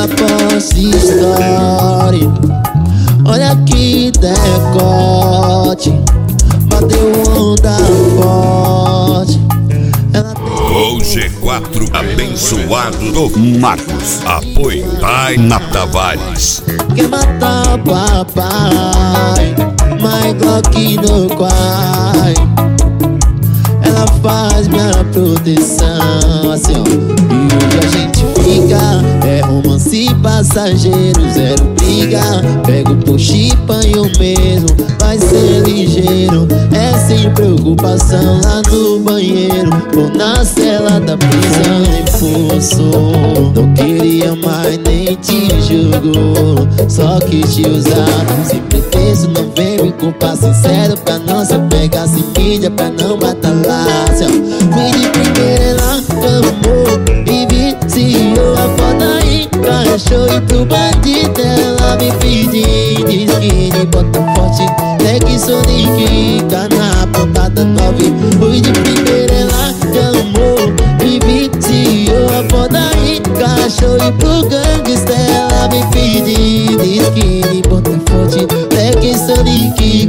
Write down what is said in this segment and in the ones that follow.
ela posta story. Olha que decote, bateu onda forte. Ela O G4 abençoado do Marcos. Apoio Taina Tavares. quer matar o papai, mas Glock no quai. Ela faz minha proteção, assim ó. E hoje a gente fica, é romance passageiro, zero briga. Pego por chipanho mesmo, vai ser ligeiro. É sem preocupação lá no banheiro ou na cela da prisão. Nem forçou, não queria mais nem te julgou, só quis te usar. Se pretexto não vem me culpar, sincero pra não se pegar sem mídia, pra não batalhar. Fui de primeira, ela amou e viciou. A foda encaixou e pro bandido ela me pediu. Diz que de bota forte, é que Sonic tá na pontada 9. Fui de primeira, ela amou e viciou. A foda encaixou e pro gangster ela me pediu. Diz que de bota forte, é que Sonic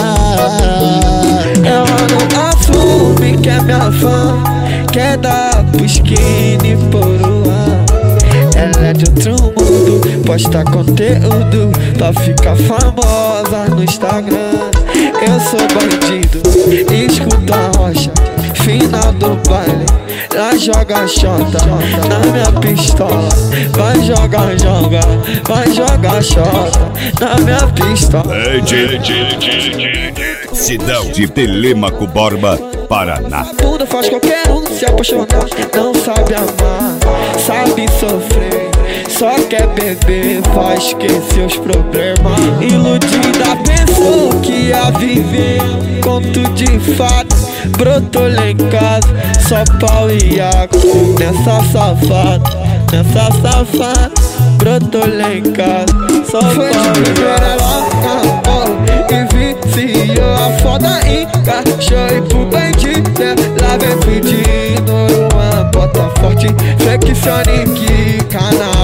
ela não dá flume, que é minha fã, quer dar pro skinny por ar. Ela é de outro mundo, posta conteúdo pra ficar famosa no Instagram. Eu sou bandido, escuta a rocha, final do baile. Ela joga xota na minha pistola. Vai jogar, vai jogar xota na minha pistola. Cidão de Telêmaco Borba, Paraná. Tudo faz qualquer um se apaixonar. Não sabe amar, sabe sofrer, só quer beber, faz esquecer os problemas. Iludida pensou que ia viver, conto de fato, brotou lá em casa, só pau e água. Nessa safada, brotou lá em casa, só foi pau e água. E viciou, a foda encaixou e pro bandido ela vem pedindo uma bota forte, Sonic, canal